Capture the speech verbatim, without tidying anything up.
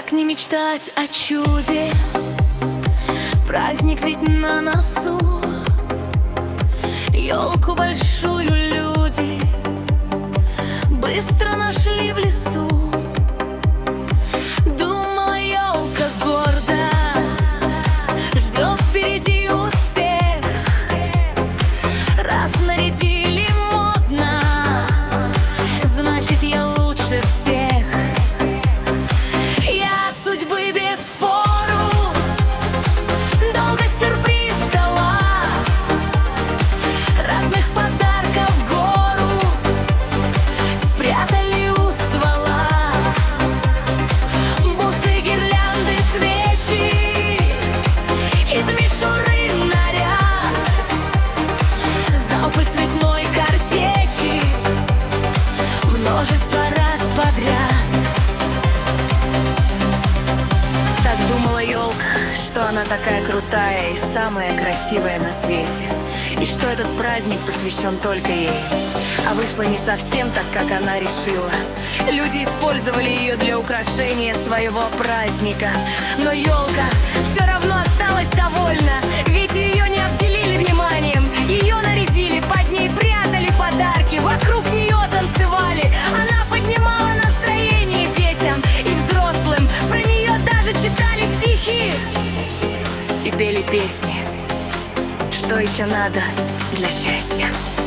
Как не мечтать о чуде? Праздник ведь на носу. Елку большую люди быстро нашли в лесу. Думала, елка гордо ждет впереди успех. Раз нарядили модно, значит, я лучше всех. Я от судьбы без спору долго сюрприз ждала. Разных подарков гору спрятали у ствола. Бусы, гирлянды, свечи, из мишуры наряд, залпы цветной картечи множество раз подряд. Так думала елка, что она такая крутая и самая красивая на свете, и что этот праздник посвящен только ей. А вышло не совсем так, как она решила. Люди использовали ее для украшения своего праздника. Но елка все равно осталась довольна, ведь ее не обделили вниманием. Ее нарядили, под ней прятали подарки, вокруг нее танцевали. Она поднимала настроение детям и взрослым, про нее даже читали стихи и пели песни. Что еще надо для счастья?